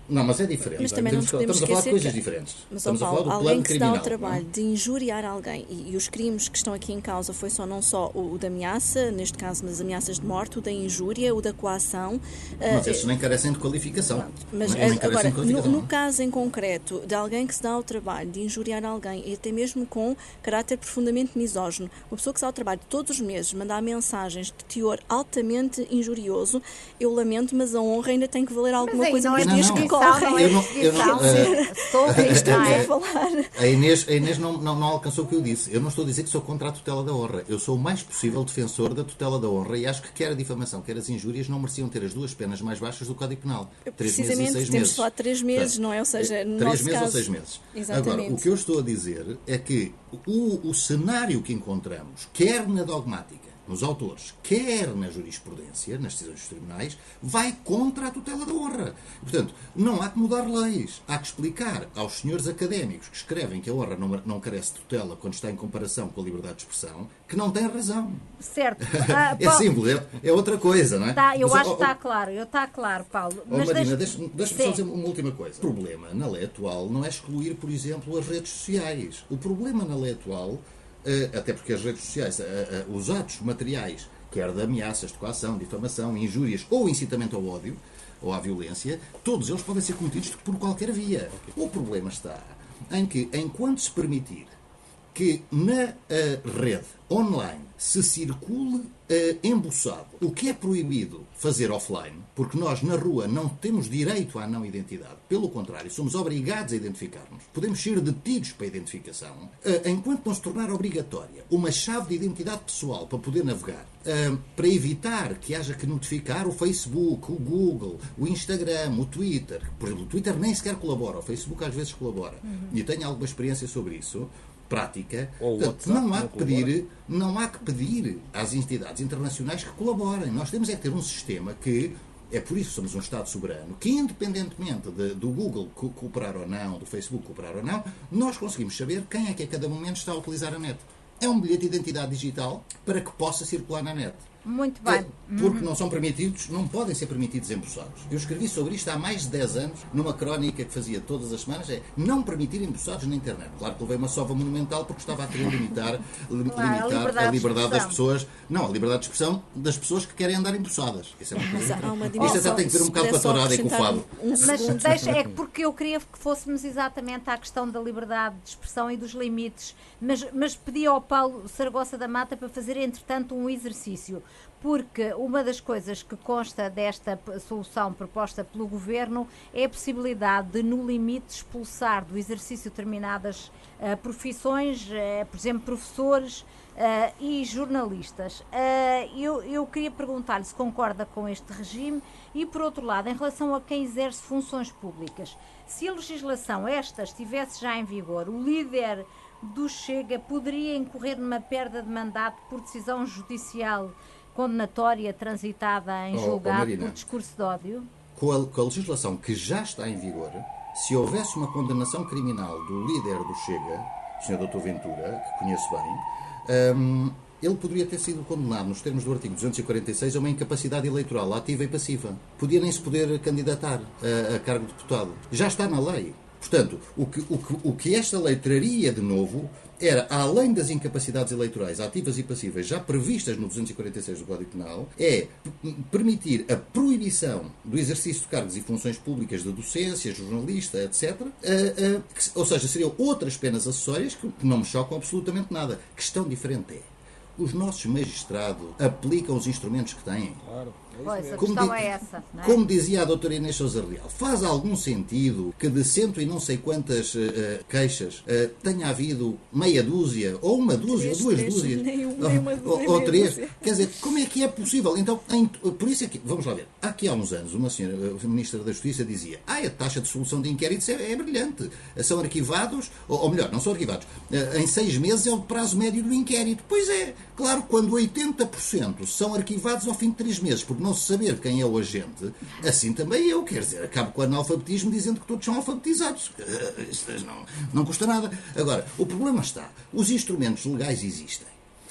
Não, mas é diferente. Mas também não nos podemos Estamos a falar de coisas que... diferentes. Mas, Estamos Paulo, a falar do alguém plano que se dá criminal. ao trabalho de injuriar alguém, e, e os crimes que estão aqui em causa foi só não só o, o da ameaça, neste caso das ameaças de morte, o da injúria, o da coação. Mas uh, esses nem carecem de qualificação. Mas nem, nem agora, de qualificação. No, no caso em concreto de alguém que se dá ao trabalho de injuriar alguém, e até mesmo com caráter profundamente misógino, uma pessoa que se dá ao trabalho todos os meses mandar mensagens de teor altamente injurioso, eu lamento, mas a honra ainda tem que valer alguma coisa nos dias que correm. Eu não, eu não, Sobre isto, não é? falar. A Inês, a Inês não, não, não alcançou o que eu disse. Eu não estou a dizer que sou contra a tutela da honra. Eu sou o mais possível defensor da tutela da honra e acho que quer a difamação, quer as injúrias não mereciam ter as duas penas mais baixas do Código Penal. Três meses e seis temos meses. Só três meses, não é? Ou seja, no três nosso meses caso... ou seis meses. Exatamente. Agora, o que eu estou a dizer é que o, o cenário que encontramos, quer na dogmática, nos autores, quer na jurisprudência, nas decisões dos tribunais, vai contra a tutela da honra. Portanto, não há que mudar leis. Há que explicar aos senhores académicos que escrevem que a honra não, não carece de tutela quando está em comparação com a liberdade de expressão, que não têm razão. Certo. Ah, é simples, é, é outra coisa, não é? Tá, eu Mas, acho oh, que está claro, eu está claro, Paulo. Oh, Mas Marina, deixa... deixa-me deixa só dizer uma última coisa. O problema na lei atual não é excluir, por exemplo, as redes sociais. O problema na lei atual, até porque as redes sociais, os atos materiais, quer de ameaças, de coação, difamação, injúrias ou incitamento ao ódio ou à violência, todos eles podem ser cometidos por qualquer via. O problema está em que, enquanto se permitir que na uh, rede online se circule uh, embuçado o que é proibido fazer offline, porque nós na rua não temos direito à não identidade, pelo contrário, somos obrigados a identificar-nos, podemos ser detidos para a identificação, uh, enquanto não se tornar obrigatória uma chave de identidade pessoal para poder navegar, uh, para evitar que haja que notificar o Facebook, o Google, o Instagram, o Twitter. Por exemplo, o Twitter nem sequer colabora, o Facebook às vezes colabora, uhum. E eu tenho alguma experiência sobre isso, prática. Portanto, não há que pedir, não há que pedir às entidades internacionais que colaborem. Nós temos é que ter um sistema que, é por isso que somos um Estado soberano, que independentemente de, do Google co cooperar ou não, do Facebook cooperar ou não, nós conseguimos saber quem é que a cada momento está a utilizar a net. É um bilhete de identidade digital para que possa circular na net. Muito bem. Porque não são permitidos, não podem ser permitidos embuçados. Eu escrevi sobre isto há mais de dez anos, numa crónica que fazia todas as semanas, é não permitir embuçados na internet. Claro que levei uma sova monumental porque estava a querer limitar, limitar claro, a liberdade, a liberdade das pessoas. Não, a liberdade de expressão das pessoas que querem andar embuçadas. Isso é uma coisa. Isto até tem que ver um bocado com a tourada e com o fado. Um Mas deixa, é porque eu queria que fôssemos exatamente à questão da liberdade de expressão e dos limites. Mas, mas pedi ao Paulo Saragossa da Mata para fazer, entretanto, um exercício. Porque uma das coisas que consta desta solução proposta pelo Governo é a possibilidade de, no limite, expulsar do exercício determinadas uh, profissões, uh, por exemplo, professores uh, e jornalistas. Uh, eu, eu queria perguntar-lhe se concorda com este regime e, por outro lado, em relação a quem exerce funções públicas, se a legislação esta estivesse já em vigor, o líder do Chega poderia incorrer numa perda de mandato por decisão judicial condenatória transitada em julgado oh, oh, por discurso de ódio? Com a, com a legislação que já está em vigor, se houvesse uma condenação criminal do líder do Chega, o senhor doutor Ventura, que conheço bem, um, ele poderia ter sido condenado, nos termos do artigo duzentos e quarenta e seis, a uma incapacidade eleitoral ativa e passiva. Podia nem se poder candidatar a, a cargo de deputado. Já está na lei. Portanto, o que, o, que, o que esta lei traria de novo era, além das incapacidades eleitorais ativas e passivas já previstas no duzentos e quarenta e seis do Código Penal, é permitir a proibição do exercício de cargos e funções públicas de docência, jornalista, etcétera. Uh, uh, que, ou seja, seriam outras penas acessórias que, que não me chocam absolutamente nada. Questão diferente é, os nossos magistrados aplicam os instrumentos que têm? Claro. Pois, a questão é essa, não é? Como dizia a doutora Inês Sousa Real, faz algum sentido que de cento e não sei quantas uh, queixas uh, tenha havido meia dúzia, ou uma dúzia, três, ou duas três, dúzias, nem uma, ou, nem uma dúzia, ou, ou três. dúzia. Quer dizer, como é que é possível? Então, em, por isso é que, vamos lá ver, aqui há uns anos, uma senhora, a Ministra da Justiça, dizia, ah, a taxa de solução de inquéritos é, é brilhante, são arquivados, ou, ou melhor, não são arquivados, uh, em seis meses é o prazo médio do inquérito. Pois é, claro, quando oitenta por cento são arquivados ao fim de três meses, por não se saber quem é o agente, assim também eu, quer dizer, acabo com o analfabetismo dizendo que todos são alfabetizados. Isso não, não custa nada. Agora, o problema está, os instrumentos legais existem.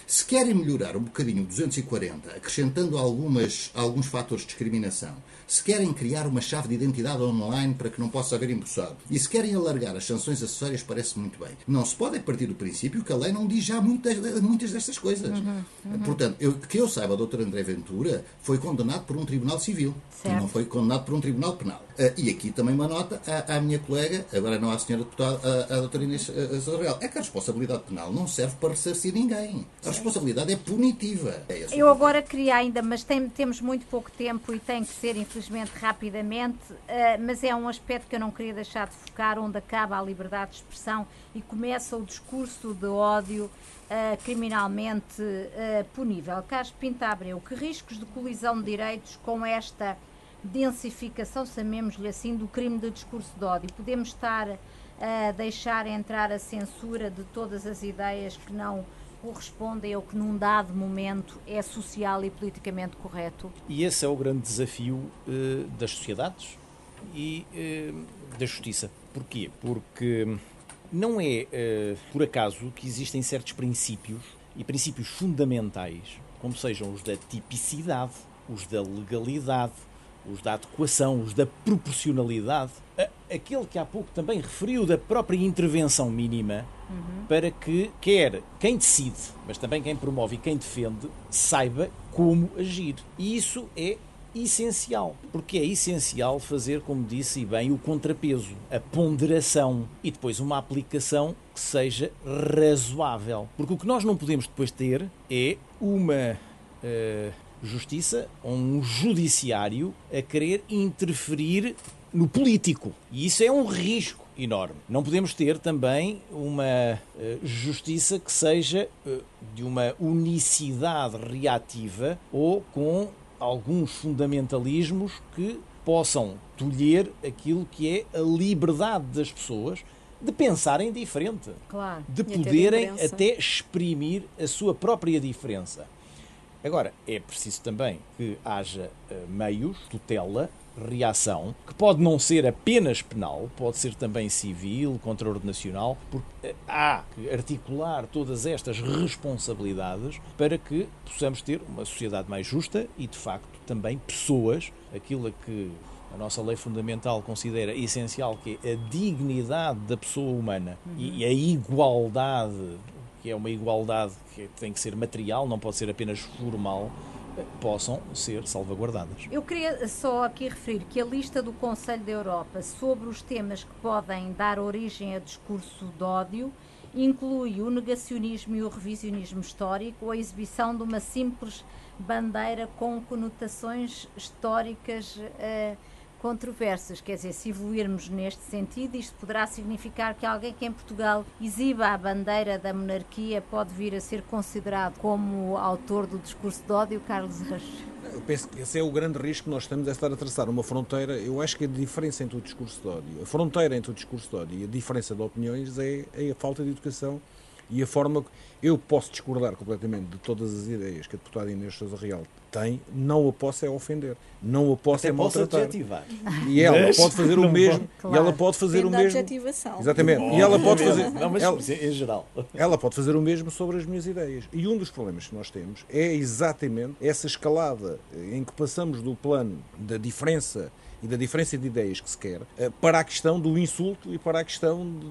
Se querem melhorar um bocadinho o duzentos e quarenta, acrescentando algumas, alguns fatores de discriminação, se querem criar uma chave de identidade online para que não possa haver embuçado, e se querem alargar as sanções acessórias, parece muito bem. Não se pode partir do princípio que a lei não diz já muitas, muitas destas coisas. Uhum, uhum. Portanto, eu, que eu saiba, o doutor André Ventura foi condenado por um tribunal civil, certo, e não foi condenado por um tribunal penal. Uh, e aqui também uma nota à, à minha colega, agora não à senhora deputada, à, à doutora Inês Sarreal, é que a responsabilidade penal não serve para ressarcir ninguém. A responsabilidade é punitiva. É eu agora queria ainda, mas tem, temos muito pouco tempo e tem que ser, infelizmente, rapidamente, uh, mas é um aspecto que eu não queria deixar de focar, onde acaba a liberdade de expressão e começa o discurso de ódio uh, criminalmente uh, punível. Carlos Pinto Abreu, que riscos de colisão de direitos com esta densificação, chamemos-lhe assim, do crime de discurso de ódio? Podemos estar a deixar entrar a censura de todas as ideias que não correspondem ou que num dado momento é social e politicamente correto? E esse é o grande desafio uh, das sociedades e uh, da justiça. Porquê? Porque não é uh, por acaso que existem certos princípios e princípios fundamentais, como sejam os da tipicidade, os da legalidade, os da adequação, os da proporcionalidade, aquele que há pouco também referiu da própria intervenção mínima, uhum, para que quer quem decide, mas também quem promove e quem defende, saiba como agir. E isso é essencial, porque é essencial fazer, como disse e bem, o contrapeso, a ponderação e depois uma aplicação que seja razoável. Porque o que nós não podemos depois ter é uma Uh, justiça ou um judiciário a querer interferir no político. E isso é um risco enorme. Não podemos ter também uma uh, justiça que seja uh, de uma unicidade reativa ou com alguns fundamentalismos que possam tolher aquilo que é a liberdade das pessoas de pensarem diferente, claro, de poderem até, até exprimir a sua própria diferença. Agora, é preciso também que haja uh, meios, tutela, reação, que pode não ser apenas penal, pode ser também civil, contraordenacional, porque uh, há que articular todas estas responsabilidades para que possamos ter uma sociedade mais justa e, de facto, também pessoas, aquilo a que a nossa lei fundamental considera essencial, que é a dignidade da pessoa humana, uhum, e, e a igualdade, que é uma igualdade que tem que ser material, não pode ser apenas formal, possam ser salvaguardadas. Eu queria só aqui referir que a lista do Conselho da Europa sobre os temas que podem dar origem a discurso de ódio inclui o negacionismo e o revisionismo histórico, ou a exibição de uma simples bandeira com conotações históricas uh, controversas. Quer dizer, se evoluirmos neste sentido, isto poderá significar que alguém que em Portugal exiba a bandeira da monarquia pode vir a ser considerado como autor do discurso de ódio, Carlos Araújo? Eu penso que esse é o grande risco que nós estamos a estar a traçar uma fronteira. Eu acho que a diferença entre o discurso de ódio, a fronteira entre o discurso de ódio e a diferença de opiniões é, é a falta de educação e a forma que eu posso discordar completamente de todas as ideias que a deputada Inês Sousa Real tem, não a posso é ofender, não a posso Até é maltratar. Adjetivar. E ela mas, pode fazer o mesmo, claro, e ela pode fazer Depende o mesmo. Da adjetivação. Exatamente. Oh, e ela pode fazer, não, mas ela, em geral. Ela pode fazer o mesmo sobre as minhas ideias. E um dos problemas que nós temos é exatamente essa escalada em que passamos do plano da diferença e da diferença de ideias que se quer, para a questão do insulto e para a questão de,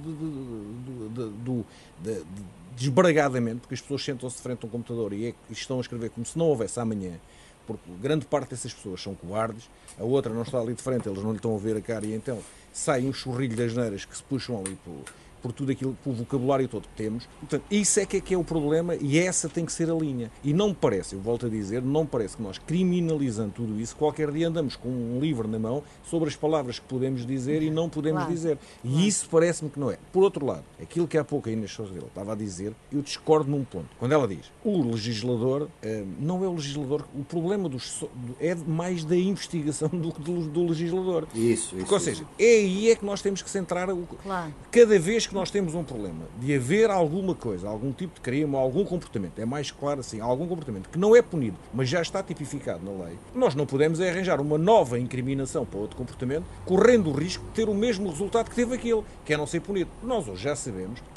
de, de, de, do de, de, desbragadamente, porque as pessoas sentam-se de frente a um computador e, é, e estão a escrever como se não houvesse amanhã, porque grande parte dessas pessoas são cobardes, a outra não está ali de frente, eles não lhe estão a ver a cara, e então sai um chorrilho das neiras que se puxam ali por, por tudo aquilo, por vocabulário todo que temos. Portanto, isso é que é que é o problema e essa tem que ser a linha. E não me parece, eu volto a dizer, não me parece que nós, criminalizando tudo isso, qualquer dia andamos com um livro na mão sobre as palavras que podemos dizer e não podemos claro. dizer. E claro. isso parece-me que não é. Por outro lado, aquilo que há pouco a Inês Sousa Real estava a dizer, eu discordo num ponto. Quando ela diz, o legislador, não é o legislador, o problema dos, é mais da investigação do que do, do legislador. Isso, isso. Porque, ou seja, é aí é que nós temos que centrar, o, claro. cada vez que nós temos um problema de haver alguma coisa, algum tipo de crime, algum comportamento, é mais claro assim, algum comportamento que não é punido, mas já está tipificado na lei, nós não podemos é arranjar uma nova incriminação para outro comportamento, correndo o risco de ter o mesmo resultado que teve aquele, que é não ser punido. Nós hoje já sabemos que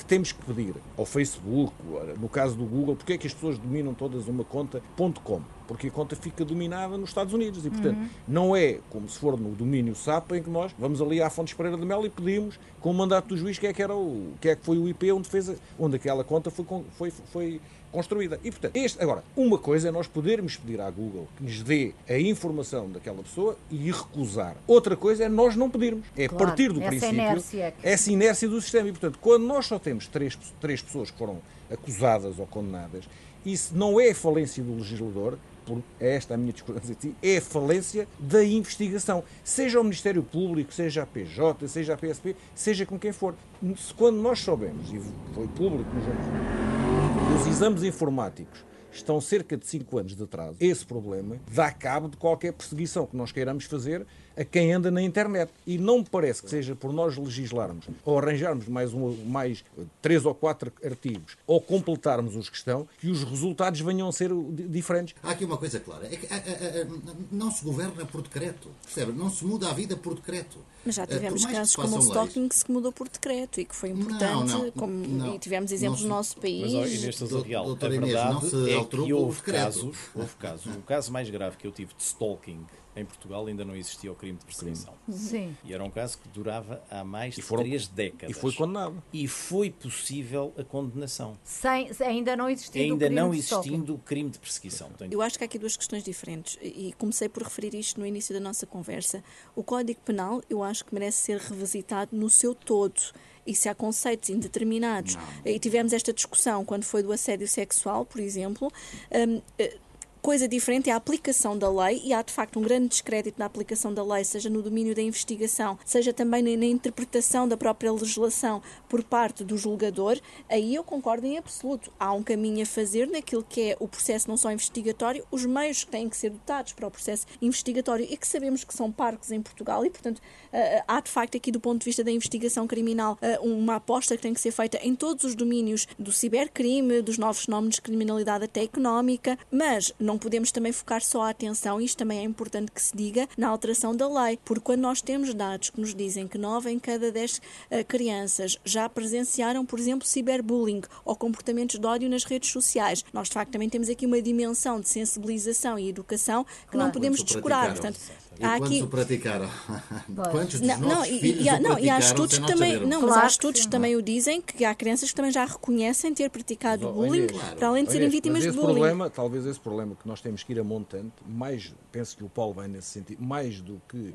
temos que pedir ao Facebook, no caso do Google, porque é que as pessoas dominam todas uma conta .com? Porque a conta fica dominada nos Estados Unidos e, portanto, uhum. não é como se for no domínio S A P em que nós vamos ali à Fontes Pereira de Melo e pedimos, com o mandato do juiz, que é que, era o, que, é que foi o I P onde, fez a, onde aquela conta foi, foi, foi construída. E, portanto, este, agora, uma coisa é nós podermos pedir à Google que nos dê a informação daquela pessoa e recusar. Outra coisa é nós não pedirmos. É claro, partir do essa princípio, inércia. essa inércia do sistema. E, portanto, quando nós só temos três, três pessoas que foram acusadas ou condenadas, isso não é falência do legislador, é esta a minha discordância de ti, é a falência da investigação. Seja o Ministério Público, seja a P J, seja a P S P, seja com quem for. Quando nós soubemos, e foi público nos jornais, os exames informáticos estão cerca de cinco anos de atraso, esse problema dá cabo de qualquer perseguição que nós queiramos fazer a quem anda na internet. E não me parece que seja por nós legislarmos ou arranjarmos mais, um, mais três ou quatro artigos ou completarmos os que estão, que os resultados venham a ser diferentes. Há aqui uma coisa clara. É que, a, a, a, não se governa por decreto. Percebe? Não se muda a vida por decreto. Mas já tivemos casos como o stalking leis, que se mudou por decreto e que foi importante. Não, não, como, não, e tivemos exemplos no nosso país. Mas, Inês Real, a verdade é que houve casos, houve casos. O caso mais grave que eu tive de stalking em Portugal ainda não existia o crime de perseguição. Sim. E era um caso que durava há mais de foram, três décadas. E foi condenado. E foi possível a condenação. Sem, ainda não existindo ainda o crime não de existindo o crime de perseguição. Tenho... Eu acho que há aqui duas questões diferentes. E comecei por referir isto no início da nossa conversa. O Código Penal, eu acho que merece ser revisitado no seu todo. E se há conceitos indeterminados. Não. E tivemos esta discussão quando foi do assédio sexual, por exemplo. Um, Coisa diferente é a aplicação da lei, e há de facto um grande descrédito na aplicação da lei, seja no domínio da investigação, seja também na, na interpretação da própria legislação por parte do julgador. Aí eu concordo em absoluto. Há um caminho a fazer naquilo que é o processo não só investigatório, os meios que têm que ser dotados para o processo investigatório e que sabemos que são parcos em Portugal e, portanto, há de facto aqui do ponto de vista da investigação criminal uma aposta que tem que ser feita em todos os domínios do cibercrime, dos novos fenómenos de criminalidade até económica, mas não podemos também focar só a atenção, isto também é importante que se diga, na alteração da lei, porque quando nós temos dados que nos dizem que nove em cada dez uh, crianças já presenciaram, por exemplo, ciberbullying ou comportamentos de ódio nas redes sociais, nós de facto também temos aqui uma dimensão de sensibilização e educação que claro. não podemos descurar. Portanto, e há quantos aqui... o praticaram? Quantos dos não, nossos não, filhos e, o não, e há estudos que também, não, claro mas há estudos que também o dizem, que há crianças que também já reconhecem ter praticado mas, bullying, claro. para além de serem vítimas de bullying. Problema, talvez esse problema que nós temos que ir a montante, mais, penso que o Paulo vai nesse sentido, mais do que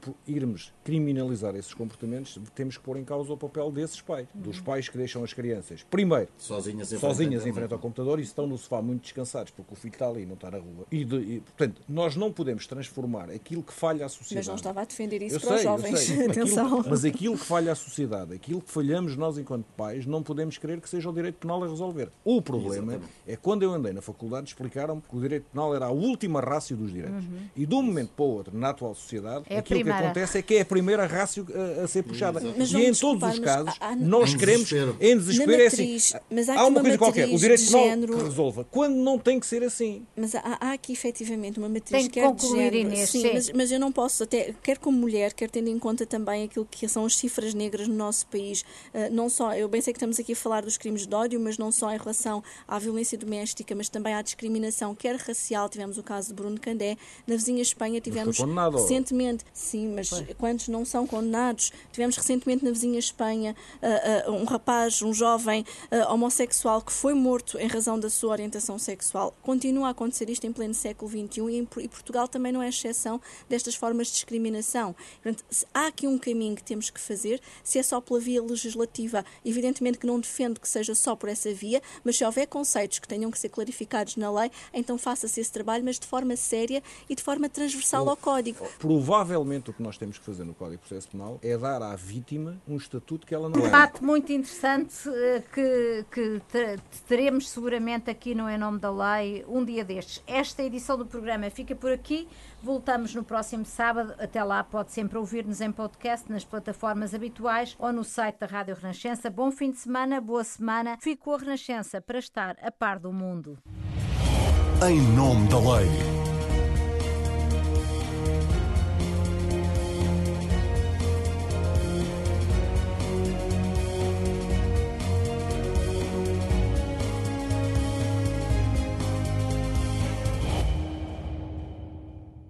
irmos criminalizar esses comportamentos, temos que pôr em causa o papel desses pais, dos pais que deixam as crianças, primeiro, sozinhas em, sozinhas frente, em frente ao computador e estão no sofá muito descansados, porque o filho está ali e não está na rua. E, de, e, portanto, nós não podemos transformar aquilo que falha à sociedade. Mas não estava a defender isso eu para sei, os jovens. Sei, Atenção. Aquilo, mas aquilo que falha à sociedade, aquilo que falhamos nós enquanto pais, não podemos querer que seja o direito penal a resolver. O problema Exatamente. é quando eu andei na faculdade, explicaram-me que o direito penal era a última rácio dos direitos. Uhum. E de um momento para o outro, na atual sociedade, é aquilo que acontece é que é a primeira rácio a, a ser puxada. Mas e em todos os casos, há, há, nós em queremos, desespero. em desespero, é assim. Mas há, há uma coisa uma qualquer, o direito penal género... que resolva. Quando não tem que ser assim. Mas há, há aqui efetivamente uma matriz tem que quer concluir, de género. Inês, sim, sim. Mas, mas eu não posso, até, quer como mulher, quer tendo em conta também aquilo que são as cifras negras no nosso país, uh, não só, eu bem sei que estamos aqui a falar dos crimes de ódio, mas não só em relação à violência doméstica, mas também à discriminação, quer racial, tivemos o caso de Bruno Candé, na vizinha Espanha tivemos recentemente, sim, mas Foi. quantos não são condenados? Tivemos recentemente na vizinha Espanha uh, uh, um rapaz, um jovem uh, homossexual que foi morto em razão da sua orientação sexual. Continua a acontecer isto em pleno século vinte e um e, em, e Portugal também não é exceção destas formas de discriminação. Portanto, há aqui um caminho que temos que fazer, se é só pela via legislativa, evidentemente que não defendo que seja só por essa via, mas se houver conceitos que tenham que ser clarificados na lei, então faça-se esse trabalho, mas de forma séria e de forma transversal ao Código. Provavelmente o que nós temos que fazer no Código de Processo Penal é dar à vítima um estatuto que ela não é. Um debate muito interessante que, que teremos seguramente aqui no Em Nome da Lei um dia destes. Esta edição do programa fica por aqui. Voltamos no próximo sábado. Até lá pode sempre ouvir-nos em podcast nas plataformas habituais ou no site da Rádio Renascença. Bom fim de semana, boa semana. Fico com a Renascença para estar a par do mundo. Em Nome da Lei.